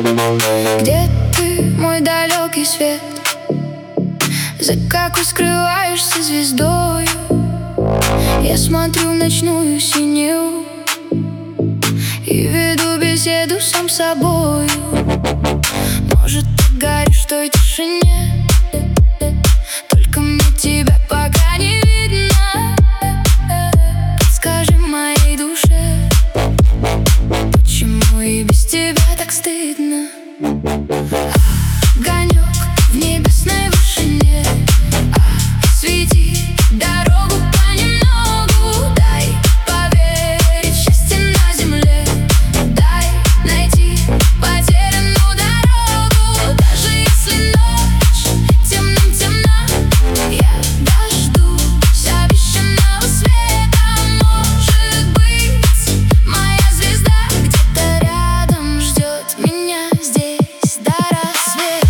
Где ты, мой далекий свет? За какой скрываешься звездою? Я смотрю в ночную синеву и веду беседу сам с собою. Может, ты горишь в той тишине, только мне тебя пока не видно. Подскажи моей душе, почему и без тебя так стыдно? Огонек в небесной вышине, свети дорогу понемногу. Дай поверить в счастье на земле, дай найти потерянную дорогу. Даже если ночь темным-темна, я дождусь обещанного света. Может быть, моя звезда где-то рядом ждет меня здесь до рассвета.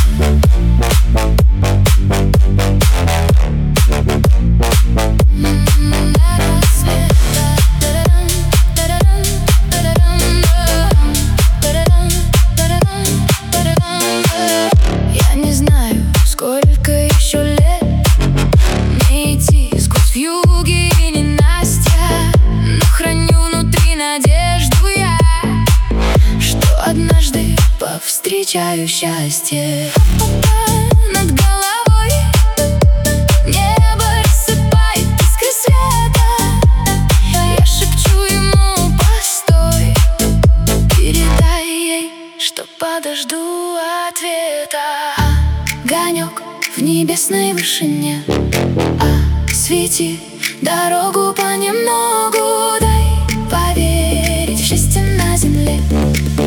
Я не знаю, сколько еще лет мне идти сквозь вьюги и ненастья, но храню внутри надежду я, что однажды повстречаю счастье. Над головой небо рассыпает искры света. Я шепчу ему: постой, передай ей, что подожду ответа. Огонек в небесной вышине, свети дорогу понемногу. Дай поверить в счастье на земле,